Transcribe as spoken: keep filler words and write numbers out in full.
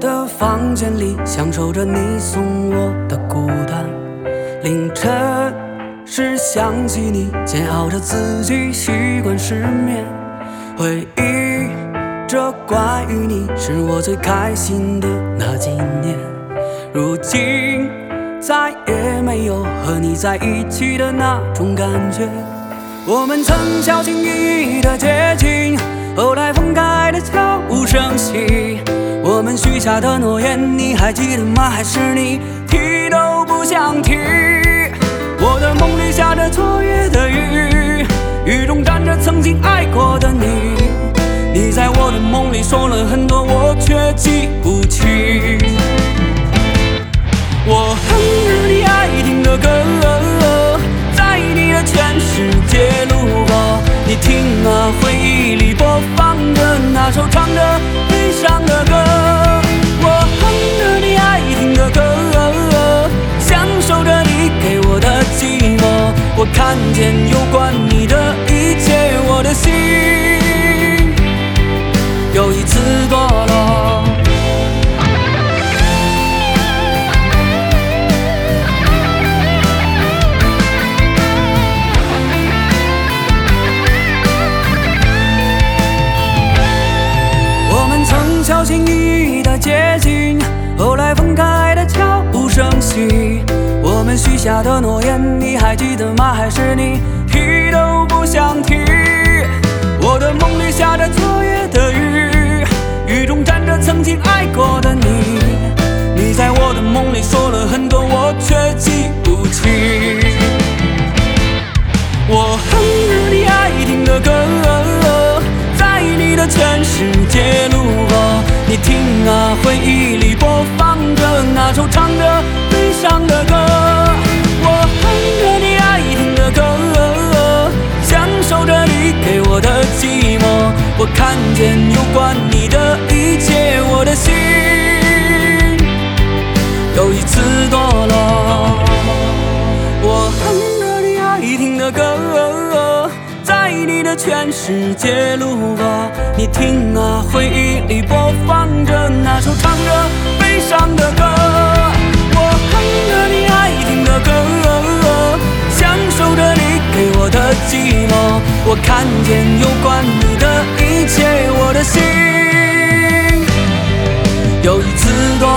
的房间里，享受着你送我的孤单。凌晨时想起你，煎熬着自己，习惯失眠。回忆着关于你，是我最开心的那几年。如今再也没有和你在一起的那种感觉。我们曾小心翼翼的接近，后来分开的悄无声息。我们许下的诺言，你还记得吗？还是你提都不想提？我的梦里下着昨夜的雨，雨中站着曾经爱过的你。你在我的梦里说了很多，我却记不清。我哼着你爱听的歌，在你的全世界路过。你听啊，回忆里播放着那首唱着悲伤的歌。我哼着你爱听的歌，享受着你给我的寂寞。我看见有关你的一切，我的心又一次堕落。小心翼翼的接近，后来分开的悄无声息。我们许下的诺言，你还记得吗？还是你提都不想提？我的梦里下着昨夜的雨，雨中站着曾经爱过的你。你在我的梦里说了很多，我却记不清。我哼着你爱听的歌，在你的全世界路过。你听啊，回忆里播放着那首唱着悲伤的歌。我哼着你爱听的歌，享受着你给我的寂寞。我看见有关你的一切，我的心又一次堕落。我哼着你爱听的歌，在你的全世界路过。你听啊，回忆里播放着那首唱着悲伤的歌。我哼着你爱听的歌，享受着你给我的寂寞。我看见有关你的一切，我的心又一次堕